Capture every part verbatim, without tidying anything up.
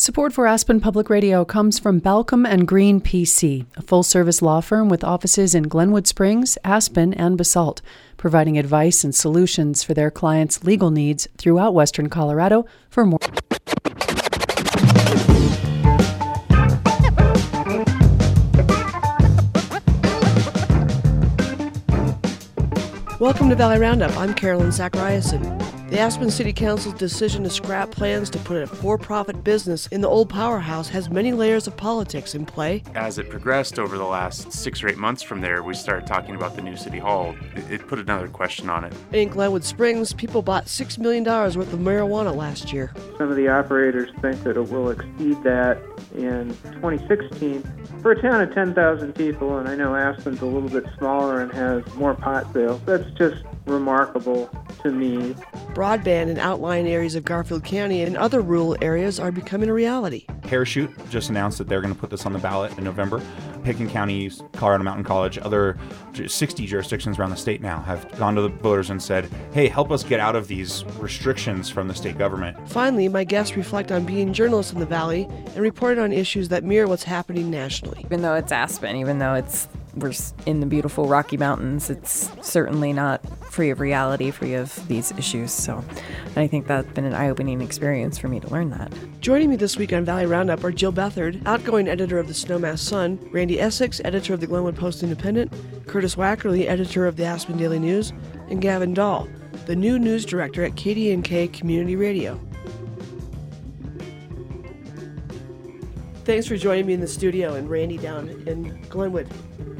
Support for Aspen Public Radio comes from Balcom and Green P C, a full-service law firm with offices in Glenwood Springs, Aspen, and Basalt, providing advice and solutions for their clients' legal needs throughout Western Colorado. For more. Welcome to Valley Roundup. I'm Carolyn Zachariason. The Aspen City Council's decision to scrap plans to put a for-profit business in the old powerhouse has many layers of politics in play. As it progressed over the last six or eight months from there, we started talking about the new city hall. It, it put another question on it. In Glenwood Springs, people bought six million dollars worth of marijuana last year. Some of the operators think that it will exceed that in twenty sixteen. For a town of ten thousand people, and I know Aspen's a little bit smaller and has more pot sales, that's just remarkable to me. Broadband in outlying areas of Garfield County and other rural areas are becoming a reality. Parachute just announced that they're going to put this on the ballot in November. Pitkin County, Colorado Mountain College, other sixty jurisdictions around the state now have gone to the voters and said, hey, help us get out of these restrictions from the state government. Finally, my guests reflect on being journalists in the Valley and report on issues that mirror what's happening nationally. Even though it's Aspen, even though it's we're in the beautiful Rocky Mountains, it's certainly not free of reality, free of these issues. So I think that's been an eye-opening experience for me to learn that. Joining me this week on Valley Roundup are Jill Bethard, outgoing editor of the Snowmass Sun, Randy Essex, editor of the Glenwood Post-Independent, Curtis Wackerly, editor of the Aspen Daily News, and Gavin Dahl, the new news director at K D N K Community Radio. Thanks for joining me in the studio and Randy down in Glenwood.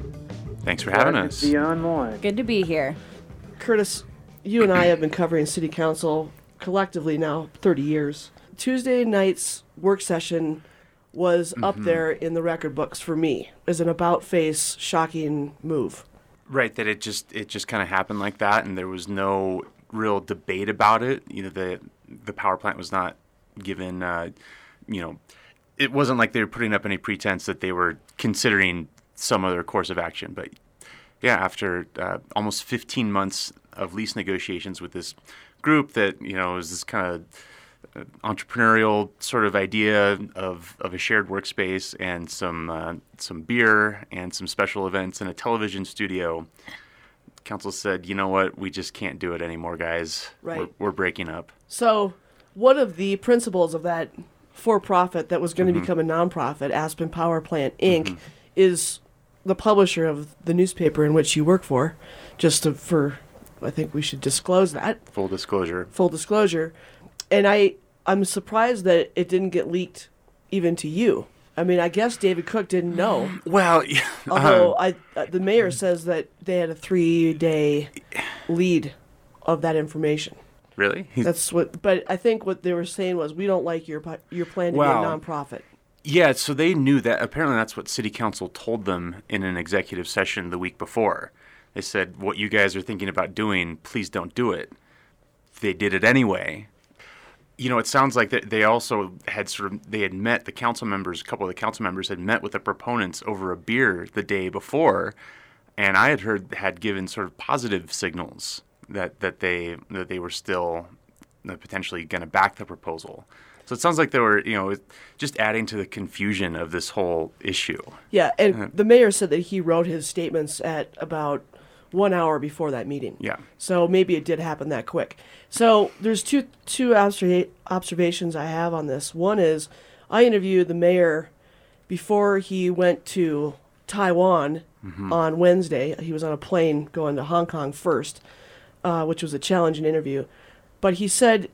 Thanks for having us. Be online. Good to be here. Curtis, you and I have been covering City Council collectively now thirty years. Tuesday night's work session was mm-hmm. up there in the record books for me as an about-face, shocking move. Right, that it just it just kind of happened like that, and there was no real debate about it. You know, the the power plant was not given, uh, you know, it wasn't like they were putting up any pretense that they were considering some other course of action. But yeah, after uh, almost fifteen months of lease negotiations with this group that, you know, is this kind of entrepreneurial sort of idea of, of a shared workspace and some uh, some beer and some special events and a television studio, council said, you know what, we just can't do it anymore, guys. Right. We're, we're breaking up. So one of the principles of that for-profit that was going to mm-hmm. become a nonprofit, Aspen Power Plant, Incorporated, mm-hmm. is the publisher of the newspaper in which you work for. Just to, for, I think we should disclose that. Full disclosure. Full disclosure. And I, I'm surprised that it didn't get leaked even to you. I mean, I guess David Cook didn't know. Well, yeah, although um, I, uh, the mayor says that they had a three-day lead of that information. Really? He's, That's what. But I think what they were saying was, we don't like your your plan to well, be a nonprofit. Yeah, so they knew that. Apparently, that's what City Council told them in an executive session the week before. They said, what you guys are thinking about doing, please don't do it. They did it anyway. You know, it sounds like that they also had sort of, they had met, the council members, a couple of the council members had met with the proponents over a beer the day before, and I had heard, had given sort of positive signals that, that they that they were still potentially going to back the proposal. So it sounds like they were, you know, just adding to the confusion of this whole issue. Yeah, and uh, the mayor said that he wrote his statements at about one hour before that meeting. Yeah. So maybe it did happen that quick. So there's two two observa- observations I have on this. One is I interviewed the mayor before he went to Taiwan mm-hmm. on Wednesday. He was on a plane going to Hong Kong first, uh, which was a challenging interview. But he said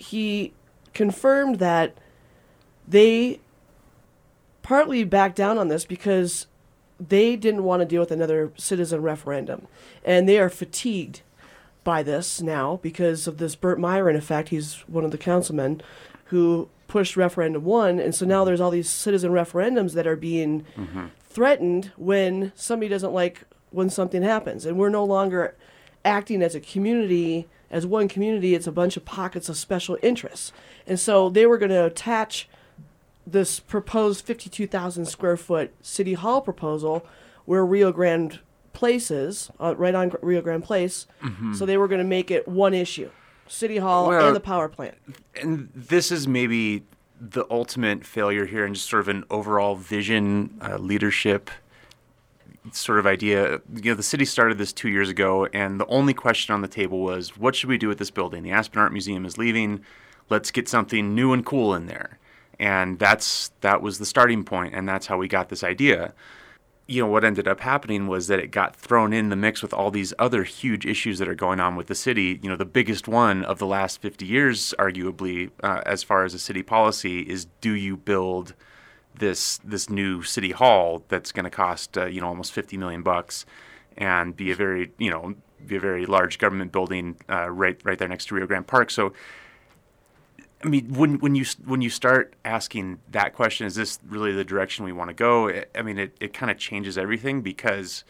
he confirmed that they partly backed down on this because they didn't want to deal with another citizen referendum. And they are fatigued by this now because of this Burt Myron effect. He's one of the councilmen who pushed referendum one. And so now there's all these citizen referendums that are being mm-hmm. threatened when somebody doesn't like when something happens. And we're no longer acting as a community, as one community. It's a bunch of pockets of special interests. And so they were going to attach this proposed fifty-two thousand square foot city hall proposal where Rio Grande Place is, uh, right on Rio Grande Place. Mm-hmm. So they were going to make it one issue, city hall well, and the power plant. And this is maybe the ultimate failure here and just sort of an overall vision, uh, leadership sort of idea. You know, the city started this two years ago, and the only question on the table was, what should we do with this building? The Aspen Art Museum is leaving. Let's get something new and cool in there. And that's that was the starting point, and that's how we got this idea. You know, what ended up happening was that it got thrown in the mix with all these other huge issues that are going on with the city. You know, the biggest one of the last fifty years, arguably, uh, as far as a city policy, is do you build this this new city hall that's going to cost uh, you know almost fifty million bucks and be a very you know be a very large government building uh, right right there next to Rio Grande Park. So I mean, when when you when you start asking that question, is this really the direction we want to go? It, I mean, it, it kind of changes everything, because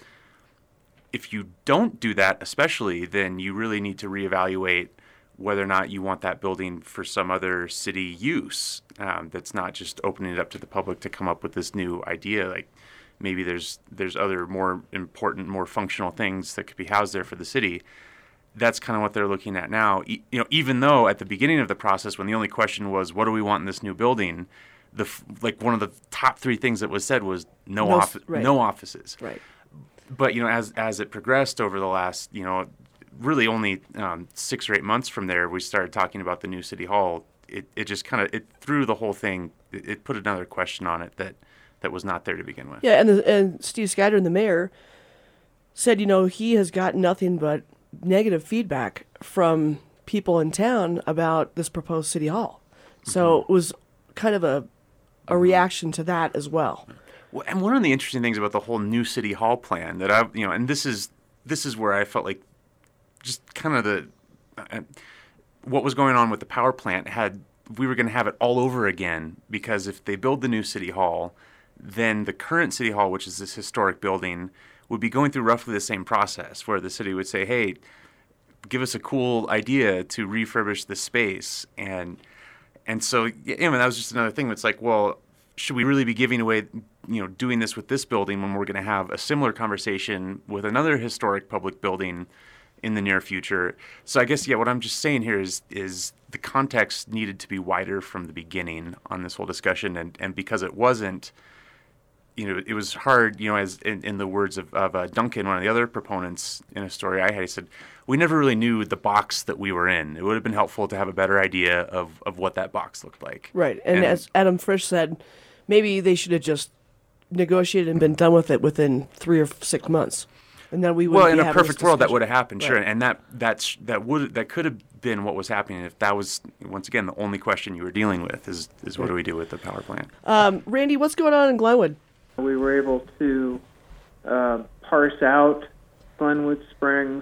if you don't do that, especially, then you really need to reevaluate whether or not you want that building for some other city use um, that's not just opening it up to the public to come up with this new idea. Like maybe there's there's other more important, more functional things that could be housed there for the city. That's kind of what they're looking at now. E- you know, even though at the beginning of the process, when the only question was, what do we want in this new building? The f- like one of the top three things that was said was no, No, off- right. no offices. Right. But, you know, as as it progressed over the last, you know, really only um, six or eight months from there, we started talking about the new city hall. It it just kind of, it threw the whole thing, it, it put another question on it that, that was not there to begin with. Yeah, and the, and Steve Scadden, the mayor, said, you know, he has gotten nothing but negative feedback from people in town about this proposed city hall. So Mm-hmm. it was kind of a a reaction to that as well. Well, and one of the interesting things about the whole new city hall plan that I, you know, and this is this is where I felt like just kind of the uh, what was going on with the power plant had we were going to have it all over again, because if they build the new city hall, then the current city hall, which is this historic building, would be going through roughly the same process, where the city would say, "Hey, give us a cool idea to refurbish the space," and and so yeah, I mean, that was just another thing. It's like, well, should we really be giving away, you know, doing this with this building when we're going to have a similar conversation with another historic public building in the near future? So I guess, yeah, what I'm just saying here is is the context needed to be wider from the beginning on this whole discussion, and, and because it wasn't, you know, it was hard, you know, as in, in the words of, of uh, Duncan, one of the other proponents in a story I had, he said, we never really knew the box that we were in. It would have been helpful to have a better idea of, of what that box looked like. Right. And, And- as Adam Frisch said, maybe they should have just negotiated and been done with it within three or six months. And then we would Well, be in a having perfect this world, that discussion. would have happened, sure, Right. and that that's that would that could have been what was happening if that was, once again, the only question you were dealing with is is what do we do with the power plant? Um, Randy, what's going on in Glenwood? We were able to uh, parse out Glenwood Springs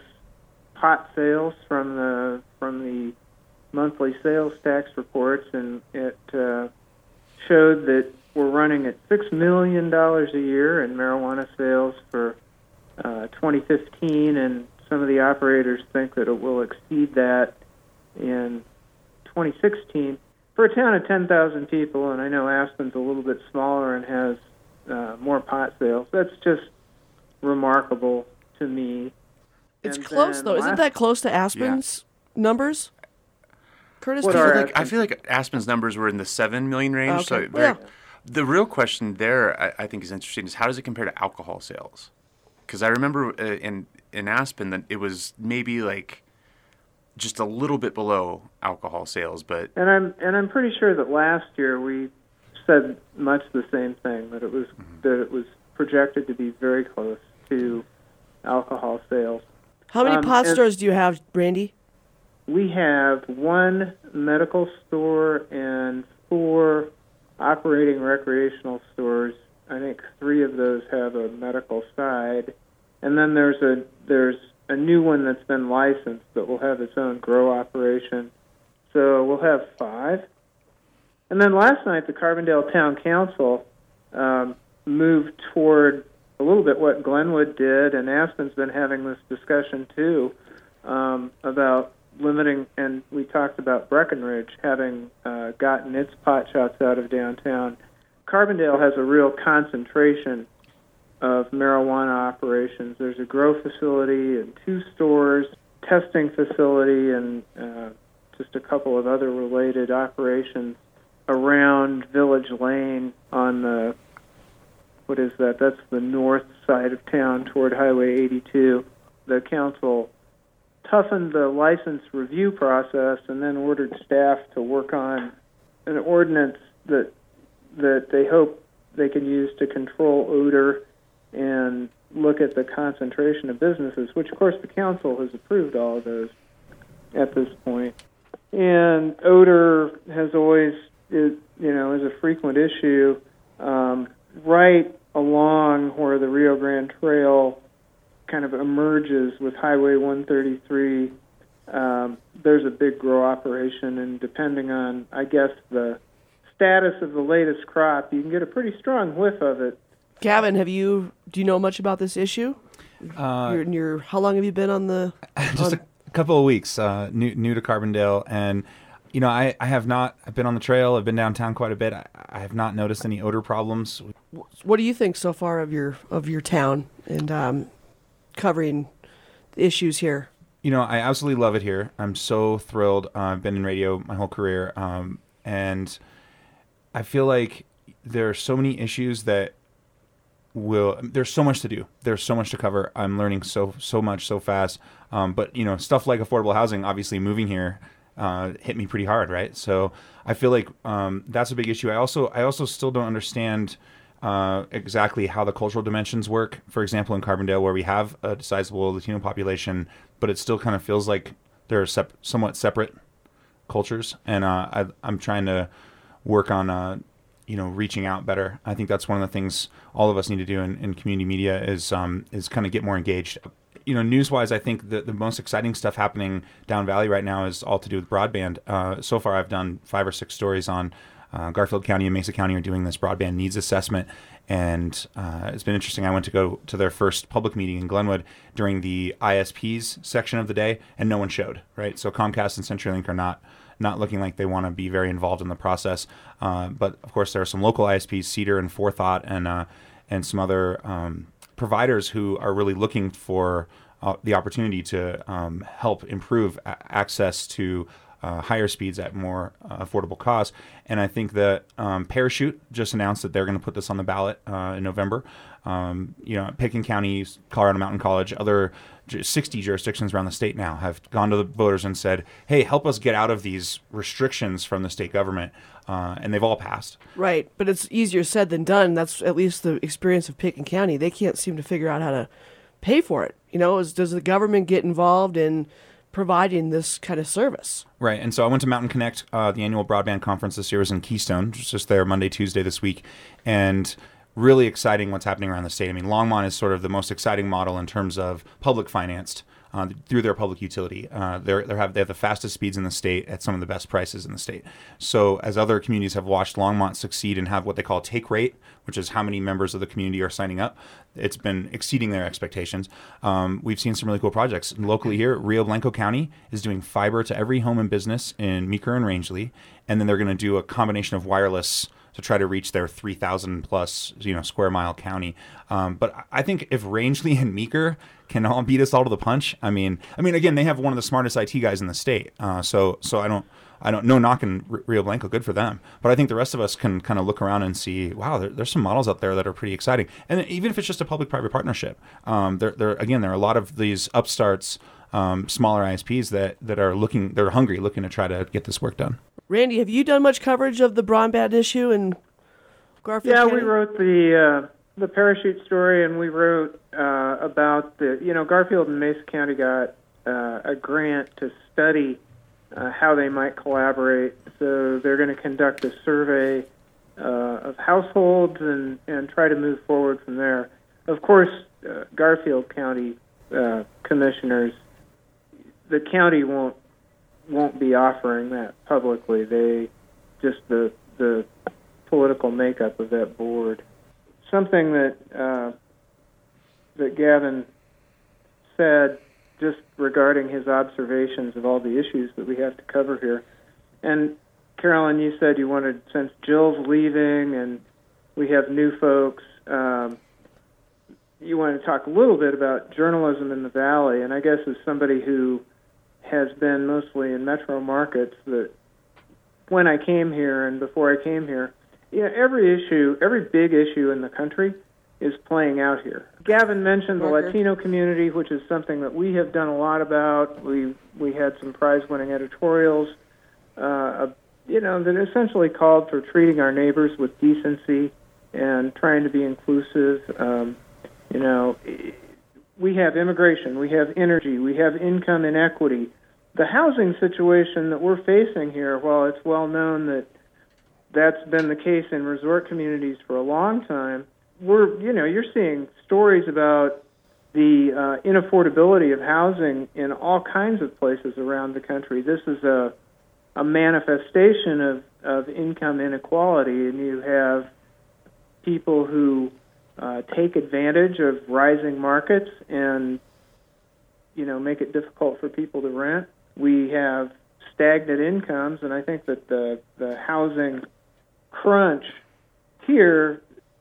pot sales from the from the monthly sales tax reports, and it uh, showed that we're running at six million dollars a year in marijuana sales for uh, twenty fifteen, and some of the operators think that it will exceed that in twenty sixteen. For a town of ten thousand people, and I know Aspen's a little bit smaller and has uh, more pot sales, that's just remarkable to me. It's And close, then though. Isn't last- that close to Aspen's numbers? Curtis, What do you are I feel, think? like, I feel like Aspen's numbers were in the seven million range. So Okay. they're- Well- the real question there, I, I think, is interesting. Is how does it compare to alcohol sales? Because I remember uh, in in Aspen that it was maybe like just a little bit below alcohol sales, but And I'm and I'm pretty sure that last year we said much the same thing, that it was that it was projected to be very close to alcohol sales. How many um, pot and- stores do you have, Randy? We have one medical store and four operating recreational stores. I think three of those have a medical side, and then there's a there's a new one that's been licensed that will have its own grow operation. So we'll have five. And then last night, the Carbondale Town Council um, moved toward a little bit what Glenwood did, and Aspen's been having this discussion too um, about limiting, and we talked about Breckenridge having uh, gotten its pot shots out of downtown. Carbondale has a real concentration of marijuana operations. There's a grow facility and two stores, testing facility, and uh, just a couple of other related operations. around Village Lane on the, what is that? That's the north side of town toward Highway eighty-two. The council toughened the license review process and then ordered staff to work on an ordinance that that they hope they can use to control odor and look at the concentration of businesses, which, of course, the council has approved all of those at this point. And odor has always, is, you know, is a frequent issue. Um, right along where the Rio Grande Trail kind of emerges with Highway one thirty-three, um, there's a big grow operation, and depending on, I guess, the status of the latest crop, you can get a pretty strong whiff of it. Gavin, have you do you know much about this issue? Uh, you're, you're, how long have you been on the? Just on... a couple of weeks, uh, new new to Carbondale, and you know, I, I have not. I've been on the trail. I've been downtown quite a bit. I, I have not noticed any odor problems. What do you think so far of your of your town and um, covering the issues here? You know, I absolutely love it here. I'm so thrilled. Uh, I've been in radio my whole career, um, and I feel like there are so many issues that will. There's so much to do. There's so much to cover. I'm learning so so much so fast. Um, but you know, stuff like affordable housing. Obviously, moving here uh, hit me pretty hard, right? So I feel like um, that's a big issue. I also I also still don't understand uh, exactly how the cultural dimensions work. For example, in Carbondale, where we have a sizable Latino population, but it still kind of feels like they're sep- somewhat separate cultures, and uh, I, I'm trying to work on uh, you know reaching out better. I think that's one of the things all of us need to do in, in community media is um, is kind of get more engaged. You know, news-wise, I think the, the most exciting stuff happening down Valley right now is all to do with broadband. Uh, so far, I've done five or six stories on uh, Garfield County and Mesa County are doing this broadband needs assessment, and uh, it's been interesting. I went to go to their first public meeting in Glenwood during the I S Ps section of the day, and no one showed, right? So Comcast and CenturyLink are not not looking like they want to be very involved in the process. Uh, but, of course, there are some local I S Ps, Cedar and Forethought, and uh, and some other um, providers who are really looking for uh, the opportunity to um, help improve a- access to uh, higher speeds at more uh, affordable costs. And I think that um, Parachute just announced that they're going to put this on the ballot uh, in November. Um, you know, Pitkin County, Colorado Mountain College, other sixty jurisdictions around the state now have gone to the voters and said, hey, help us get out of these restrictions from the state government. Uh, and they've all passed. Right, but it's easier said than done. That's at least the experience of Pitkin County. They can't seem to figure out how to pay for it. You know, is, does the government get involved in providing this kind of service? Right, and so I went to Mountain Connect. Uh, the annual broadband conference this year was in Keystone, just there Monday, Tuesday this week, and really exciting what's happening around the state. I mean, Longmont is sort of the most exciting model in terms of public financed uh, through their public utility. Uh, they're, they have they have the fastest speeds in the state at some of the best prices in the state. So as other communities have watched Longmont succeed and have what they call take rate, which is how many members of the community are signing up, it's been exceeding their expectations. Um, we've seen some really cool projects. Locally here, Rio Blanco County is doing fiber to every home and business in Meeker and Rangeley, and then they're going to do a combination of wireless to try to reach their three thousand plus, you know, square mile county. Um, but I think if Rangeley and Meeker can all beat us all to the punch, I mean, I mean, again, they have one of the smartest I T guys in the state. Uh, so, so I don't, I don't, no knocking Rio Blanco, good for them. But I think the rest of us can kind of look around and see, wow, there, there's some models out there that are pretty exciting. And even if it's just a public-private partnership, um, there, there, again, there are a lot of these upstarts, um, smaller I S Ps that that are looking, they're hungry, looking to try to get this work done. Randy, have you done much coverage of the broadband issue in Garfield Yeah, County? we wrote the uh, the Parachute story, and we wrote uh, about the, you know, Garfield and Mesa County got uh, a grant to study uh, how they might collaborate. So they're going to conduct a survey uh, of households and, and try to move forward from there. Of course, uh, Garfield County uh, commissioners, the county won't won't be offering that publicly. They just the the political makeup of that board. Something that uh, that Gavin said just regarding his observations of all the issues that we have to cover here. And Carolyn, you said you wanted, since Jill's leaving and we have new folks, um, you wanted to talk a little bit about journalism in the Valley. And I guess as somebody who has been mostly in metro markets, that when I came here and before I came here, yeah, every issue, every big issue in the country is playing out here. Gavin mentioned the Latino community, which is something that we have done a lot about. We we had some prize-winning editorials, uh, you know, that essentially called for treating our neighbors with decency and trying to be inclusive. Um, you know, we have immigration, we have energy, we have income inequity. The housing situation that we're facing here, while it's well known that that's been the case in resort communities for a long time, we're, you know, you're seeing stories about the uh, inaffordability of housing in all kinds of places around the country. This is a a manifestation of, of income inequality, and you have people who uh, take advantage of rising markets and, you know, make it difficult for people to rent. We have stagnant incomes, and I think that the, the housing crunch here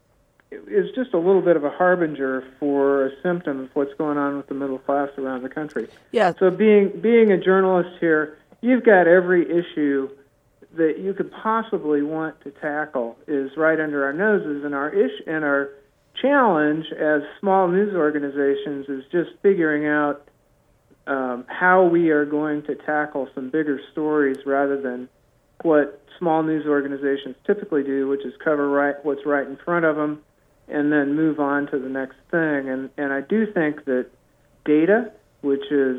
is just a little bit of a harbinger for a symptom of what's going on with the middle class around the country. Yeah. So being being a journalist here, you've got every issue that you could possibly want to tackle is right under our noses, and our ish and our challenge as small news organizations is just figuring out um, how we are going to tackle some bigger stories rather than what small news organizations typically do, which is cover right what's right in front of them and then move on to the next thing. And and I do think that data, which is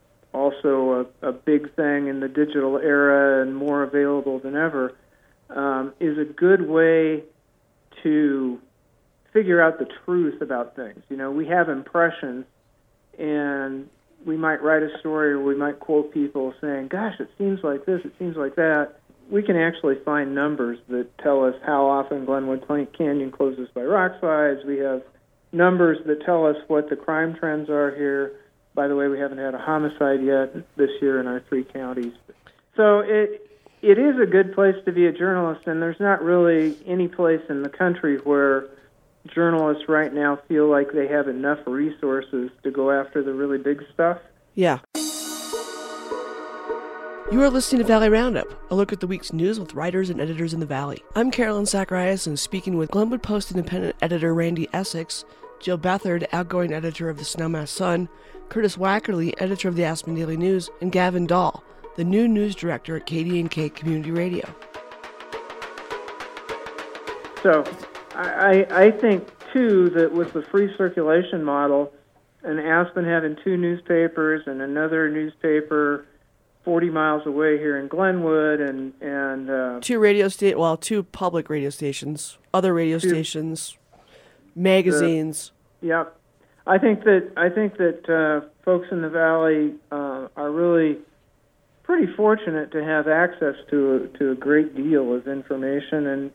also a, a big thing in the digital era and more available than ever, um, is a good way to figure out the truth about things. You know, we have impressions, and we might write a story or we might quote people saying, gosh, it seems like this, it seems like that. We can actually find numbers that tell us how often Glenwood Canyon closes by rock slides. We have numbers that tell us what the crime trends are here. By the way, we haven't had a homicide yet this year in our three counties. So it it is a good place to be a journalist, and there's not really any place in the country where journalists right now feel like they have enough resources to go after the really big stuff. Yeah. You are listening to Valley Roundup, a look at the week's news with writers and editors in the Valley. I'm Carolyn Zacharias, and speaking with Glenwood Post independent editor Randy Essex, Jill Bethard, outgoing editor of the Snowmass Sun, Curtis Wackerly, editor of the Aspen Daily News, and Gavin Dahl, the new news director at K D and K Community Radio. So I, I think, too, that with the free circulation model, and Aspen having two newspapers and another newspaper forty miles away here in Glenwood, and and uh, two radio sta- well, two public radio stations, other radio two, stations, magazines. The, yep, I think that I think that uh, folks in the Valley uh, are really pretty fortunate to have access to a, to a great deal of information, and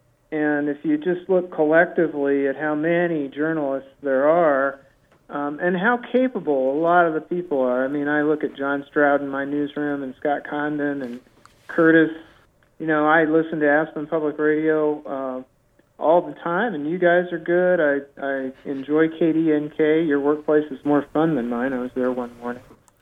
and if you just look collectively at how many journalists there are. Um, and how capable a lot of the people are. I mean, I look at John Stroud in my newsroom and Scott Condon and Curtis. You know, I listen to Aspen Public Radio uh, all the time, and you guys are good. I, I enjoy K D N K. Your workplace is more fun than mine. I was there one morning.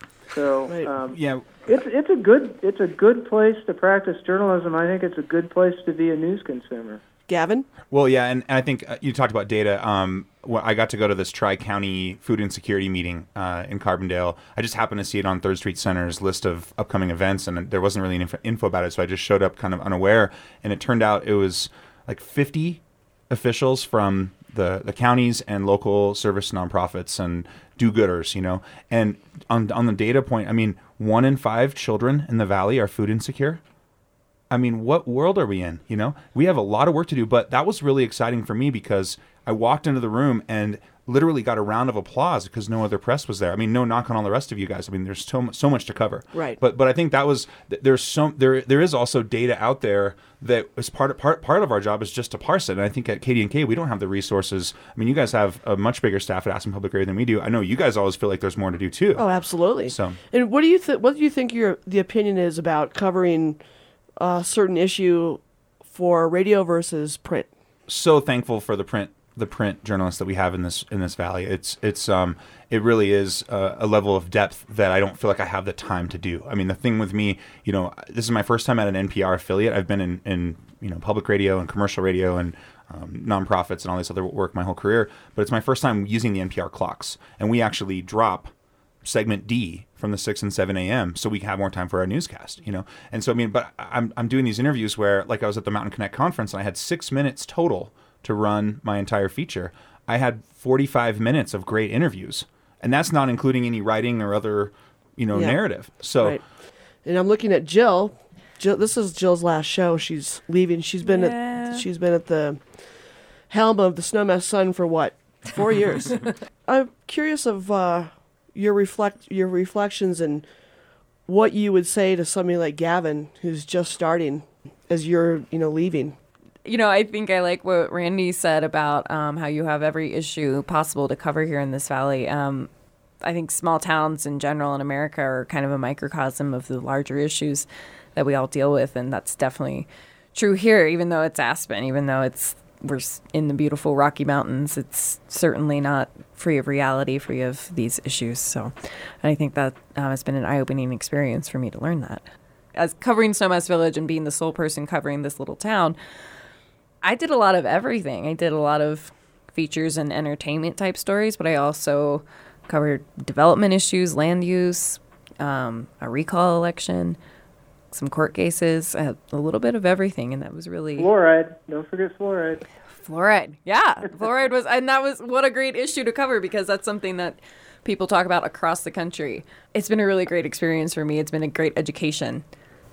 So um, yeah, it's it's a good it's a good place to practice journalism. I think it's a good place to be a news consumer. Gavin? Well, yeah, and, and I think uh, you talked about data. Um, well, I got to go to this Tri-County Food Insecurity meeting uh, in Carbondale. I just happened to see it on Third Street Center's list of upcoming events, and there wasn't really any info, info about it, so I just showed up kind of unaware. And it turned out it was like fifty officials from the, the counties and local service nonprofits and do-gooders, you know. And on on the data point, I mean, one in five children in the Valley are food insecure. I mean, what world are we in? You know, we have a lot of work to do, but that was really exciting for me because I walked into the room and literally got a round of applause because no other press was there. I mean, no knock on all the rest of you guys. I mean, there's so so much to cover. Right. But but I think that was there's some there there is also data out there that is part of part part of our job is just to parse it. And I think at K D and K we don't have the resources. I mean, you guys have a much bigger staff at Aspen Public Radio than we do. I know you guys always feel like there's more to do too. Oh, absolutely. So and what do you th- what do you think your the opinion is about covering a certain issue for radio versus print? So thankful for the print the print journalists that we have in this in this valley. It's it's um it really is a, a level of depth that I don't feel like I have the time to do. I mean, the thing with me, you know, this is my first time at an N P R affiliate. I've been in, in you know public radio and commercial radio and um, nonprofits and all this other work my whole career, but it's my first time using the N P R clocks, and we actually drop segment D from the six and seven a.m. so we can have more time for our newscast, you know? And so, I mean, but I'm, I'm doing these interviews where, like I was at the Mountain Connect conference and I had six minutes total to run my entire feature. I had forty-five minutes of great interviews, and that's not including any writing or other, you know, Yeah. narrative. So, Right. And I'm looking at Jill. Jill. This is Jill's last show. She's leaving. She's been Yeah. at she's been at the helm of the Snowmass Sun for what? Four years. I'm curious of uh, your reflect your reflections and what you would say to somebody like Gavin, who's just starting, as you're you know leaving. You know, I think I like what Randy said about um, how you have every issue possible to cover here in this valley. Um, I think small towns in general in America are kind of a microcosm of the larger issues that we all deal with, and that's definitely true here. Even though it's Aspen, even though it's we're s- in the beautiful Rocky Mountains, it's certainly not free of reality, free of these issues. So, and I think that uh, has been an eye-opening experience for me to learn that. As covering Snowmass Village and being the sole person covering this little town, I did a lot of everything. I did a lot of features and entertainment type stories, but I also covered development issues, land use, um, a recall election, some court cases, uh, a little bit of everything, and that was really Fluoride. Don't forget fluoride. fluoride. Yeah, fluoride was, and that was what a great issue to cover because that's something that people talk about across the country. It's been a really great experience for me. It's been a great education,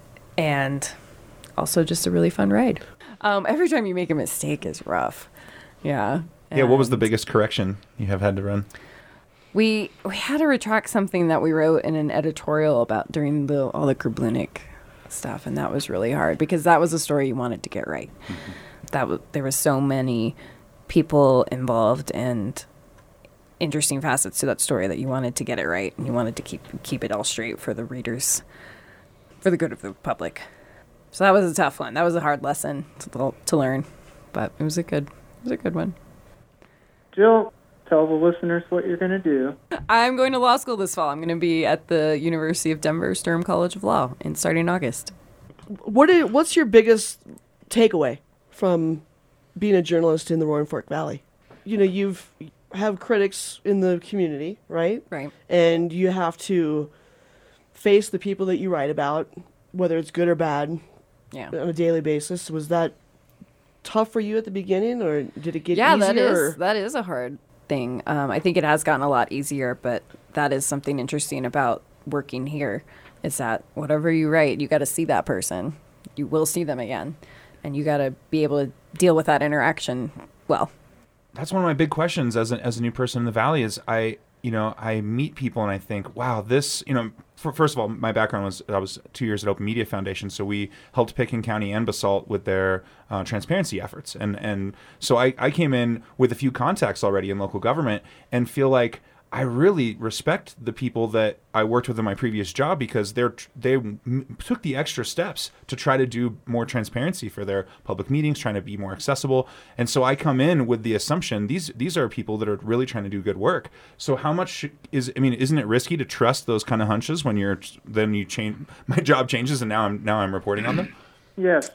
and also just a really fun ride. Um, every time you make a mistake is rough. Yeah. yeah, what was the And biggest correction you have had to run? We we had to retract something that we wrote in an editorial about during the all the Krablunic stuff, and that was really hard because that was a story you wanted to get right. Mm-hmm. That was, there were so many people involved and interesting facets to that story that you wanted to get it right, and you wanted to keep keep it all straight for the readers, for the good of the public. So that was a tough one. That was a hard lesson to, to learn, but it was a good it was a good one. Jill, tell the listeners what you're going to do. I'm going to law school this fall. I'm going to be at the University of Denver Sturm College of Law in starting August. What are, what's your biggest takeaway from being a journalist in the Roaring Fork Valley? You know, you've have critics in the community, right? Right. And you have to face the people that you write about, whether it's good or bad, Yeah. on a daily basis. Was that tough for you at the beginning, or did it get Yeah, easier? that is or- that is a hard thing. Um, I think it has gotten a lot easier, but that is something interesting about working here. Is that whatever you write, you got to see that person. You will see them again, and you got to be able to deal with that interaction well. That's one of my big questions as a, as a new person in the Valley is I, you know, I meet people and I think, wow, this, you know, for, first of all, my background was, I was two years at Open Media Foundation. So we helped Pitkin County and Basalt with their uh, transparency efforts. And, and so I, I came in with a few contacts already in local government and feel like I really respect the people that I worked with in my previous job because they're they m- took the extra steps to try to do more transparency for their public meetings, trying to be more accessible. And so I come in with the assumption these these are people that are really trying to do good work. So how much is I mean, isn't it risky to trust those kind of hunches when you're then you change my job changes and now I'm now I'm reporting on them? Yes.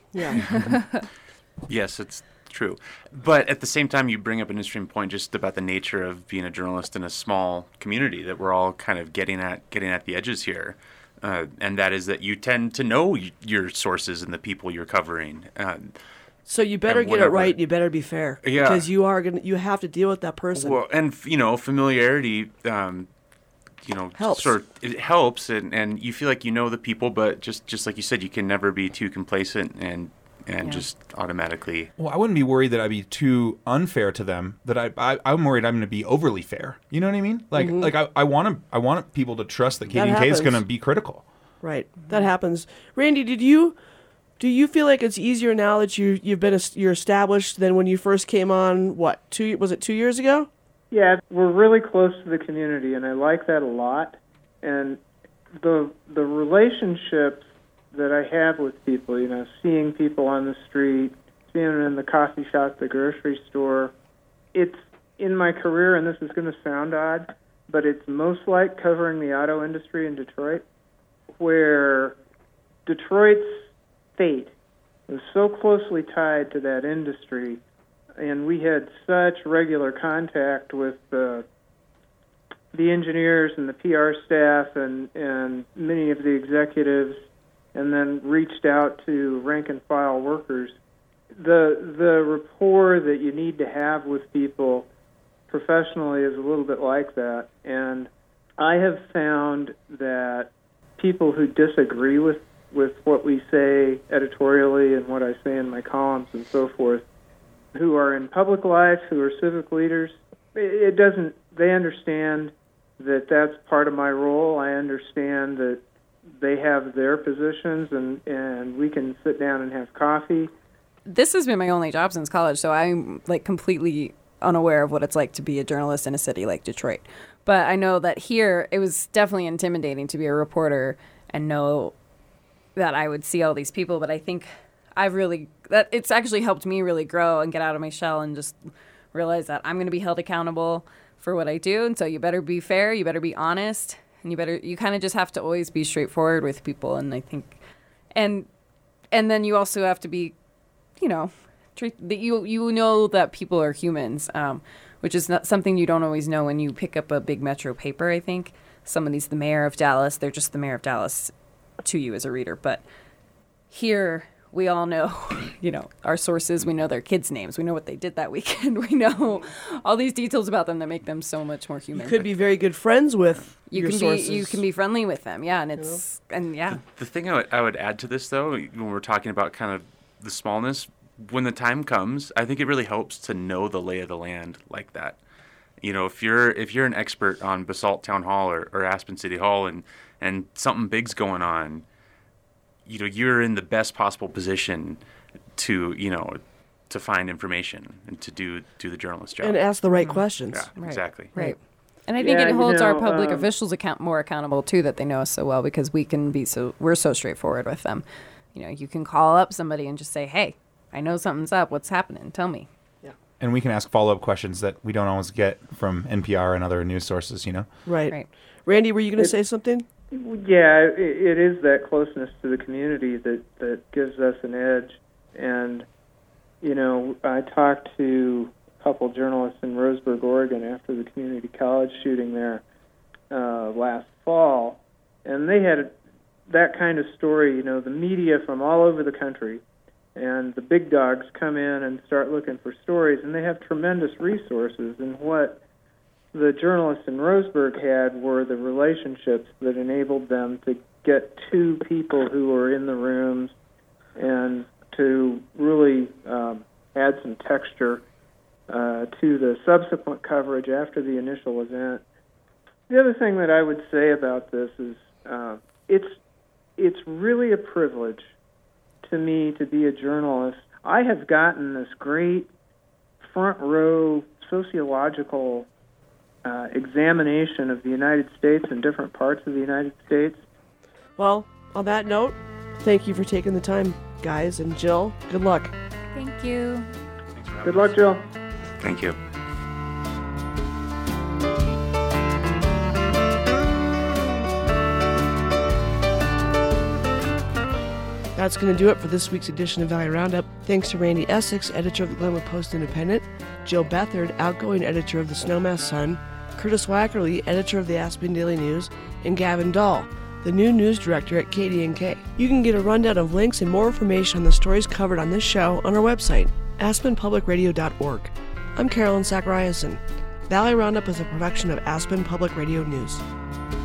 Yeah. Yes, it's true. But at the same time, you bring up an interesting point just about the nature of being a journalist in a small community that we're all kind of getting at getting at the edges here. Uh, and that is that you tend to know y- your sources and the people you're covering. Uh, So you better And get it whatever. right. You better be fair. Yeah. Because you are gonna. You have to deal with that person. well, and, f- you know, familiarity, um, you know, Helps. sort of, it helps. And, and you feel like you know the people, but just, just like you said, you can never be too complacent and and Yeah. just automatically. Well, I wouldn't be worried that I'd be too unfair to them. That I, I I'm worried I'm going to be overly fair. You know what I mean? Like like I, I want to I want people to trust that K D N K is happens. going to be critical. Right. That happens. Randy, did you do you feel like it's easier now that you you've been es- you're established than when you first came on? What two was it two years ago? Yeah, we're really close to the community, and I like that a lot. And the the relationships that I have with people, you know, seeing people on the street, seeing them in the coffee shop, the grocery store, it's in my career, and this is going to sound odd, but it's most like covering the auto industry in Detroit, where Detroit's fate was so closely tied to that industry, and we had such regular contact with uh, the engineers and the P R staff and, and many of the executives, and then reached out to rank-and-file workers. The the rapport that you need to have with people professionally is a little bit like that. And I have found that people who disagree with, with what we say editorially and what I say in my columns and so forth, who are in public life, who are civic leaders, it doesn't, they understand that that's part of my role. I understand that they have their positions, and, and we can sit down and have coffee. This has been my only job since college, so I'm like completely unaware of what it's like to be a journalist in a city like Detroit. But I know that here it was definitely intimidating to be a reporter and know that I would see all these people. But I think I've really, that it's actually helped me really grow and get out of my shell and just realize that I'm going to be held accountable for what I do. And so you better be fair, you better be honest, and you better, you kind of just have to always be straightforward with people. And I think, and, and then you also have to be, you know, treat that you, you know that people are humans, um, which is not something you don't always know when you pick up a big metro paper. I think somebody's the mayor of Dallas. They're just the mayor of Dallas to you as a reader. But here we all know, you know, our sources. We know their kids' names. We know what they did that weekend. We know all these details about them that make them so much more human. You could be very good friends with you your can sources. be you can be friendly with them. Yeah, and it's you know? and yeah. The, the thing I would, I would add to this though, when we're talking about kind of the smallness, when the time comes, I think it really helps to know the lay of the land like that. You know, if you're if you're an expert on Basalt Town Hall or, or Aspen City Hall and, and something big's going on, you know, you're in the best possible position to, you know, to find information and to do do the journalist job. And ask the right questions. Yeah, Right. exactly. Right. And I think Yeah, it you holds our know, public um, officials account more accountable too, that they know us so well, because we can be so we're so straightforward with them. You know, you can call up somebody and just say, "Hey, I know something's up. What's happening? Tell me." And we can ask follow-up questions that we don't always get from N P R and other news sources, you know? Right. Right. Randy, were you going to It- say something? Yeah, it, it is that closeness to the community that, that gives us an edge. And, you know, I talked to a couple journalists in Roseburg, Oregon after the community college shooting there uh, last fall, and they had that kind of story. You know, the media from all over the country and the big dogs come in and start looking for stories, and they have tremendous resources. And what the journalists in Roseburg had were the relationships that enabled them to get to people who were in the rooms and to really um, add some texture uh, to the subsequent coverage after the initial event. The other thing that I would say about this is uh, it's it's really a privilege to me to be a journalist. I have gotten this great front row sociological uh, examination of the United States and different parts of the United States. Well, on that note, thank you for taking the time, guys. And Jill, good luck. Thank you. Good luck, Jill. Thank you. That's going to do it for this week's edition of Valley Roundup. Thanks to Randy Essex, editor of the Glenwood Post-Independent, Jill Bethard, outgoing editor of the Snowmass Sun, Curtis Wackerly, editor of the Aspen Daily News, and Gavin Dahl, the new news director at K D N K. You can get a rundown of links and more information on the stories covered on this show on our website, aspen public radio dot org. I'm Carolyn Zachariason. Valley Roundup is a production of Aspen Public Radio News.